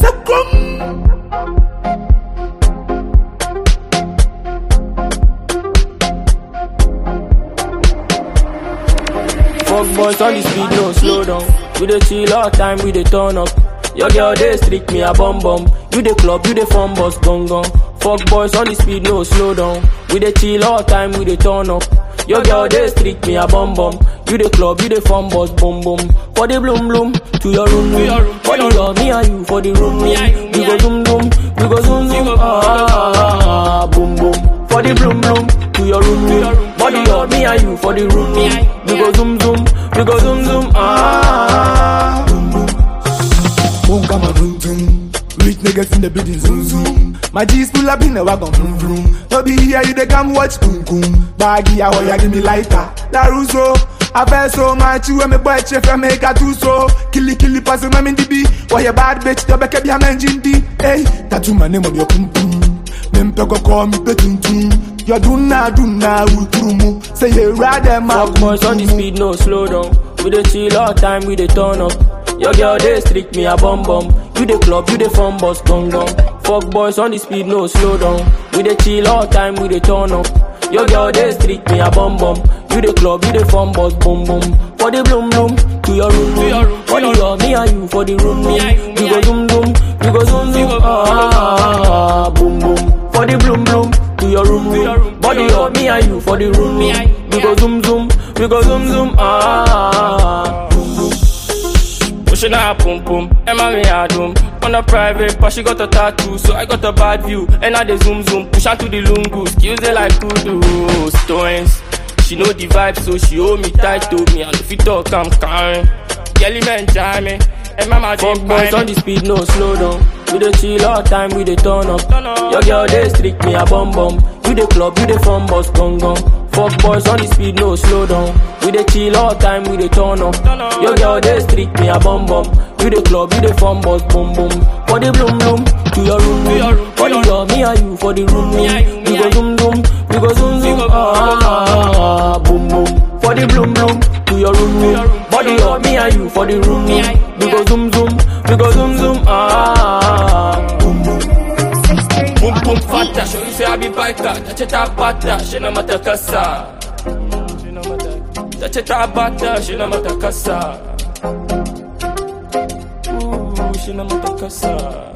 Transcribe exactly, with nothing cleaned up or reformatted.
Fuck boys on the speed, no slow down. We dey chill all time, we dey turn up. Your girl dey streak me a bum bum. You dey club, you dey fun bus gong gong. Fuck boys on the speed, no slow down. We dey chill all time, we dey turn up. Your girl dey streak me a bum bum. You dey club, you dey fun bus boom boom. For the bloom bloom, to your room room. For the love, me and you for the room room. We go zoom zoom, we go zoom zoom. Ah, boom boom. For the bloom bloom, to your room room. Body love, me and you for the room room. We go zoom zoom, we go zoom zoom. Ah, boom boom. Boom, come on, boom, boom. Rich niggas in the building, zoom, zoom. My G's pull up in the wagon, vroom, vroom. No be here, you they come watch, boom, boom. Baggy, I want ya, give me lighter. Laruso, I feel so much, you and me boy, chef, I make a two so. Killy, killy, pass him, I'm in the B. Why you bad bitch, the back of your man, Jindy. Hey, tattoo my name on your pum pum. Them pego call me petun tum. You do na, do na, ultrumu. Say you rather, my fuck boys on the speed, no slow down. We dey chill all time, we dey turn up. Your girl dey streak me a bum bum. You dey club, you dey fun bus gong gong. Fuck boys on the speed, no slow down. We dey chill all time, we dey turn up. Your girl dey streak me a bum bum. You dey club, you dey fun bus boom boom. For the bloom bloom, to your room room. For the love, me and you for the room room. We go zoom zoom, we go zoom zoom. Ah, boom boom. For the bloom bloom, to your room room. Body love, me and you for the room room. We go zoom zoom, we go zoom zoom. Ah, boom boom. Pushing her pum pum, Emma me a doom. On a private, but she got a tattoo, so I got a bad view. And now they zoom zoom, push her to the lungu. Skills they like kudu, stones. She know the vibe, so she hold me tight to me. And if you talk, I'm calm. Yelly man jam me, and mama fuck boys on the speed, no slow down. We dey chill all time, we dey turn up. Your girl dey streak me a bum bum. You dey club, you dey fun bus gong gong. Fuck boys on the speed, no slow down. We dey chill all time, we dey turn up. Your girl dey streak me a bum bum. You dey club, you dey fun bus boom boom. For the bloom bloom, to your room room. For the love, me and you for the room room. We go zoom zoom, we go zoom zoom. Ah, boom boom. For the bloom bloom, to your room room. Body love, me and you for the room room. We go zoom zoom, we go zoom zoom. Ah, boom boom. Boom boom fata, show you say I be biker. Touch it up butter, she no matter kasa. Touch it up butter, she no matter kasa. Ooh, she no matter kasa.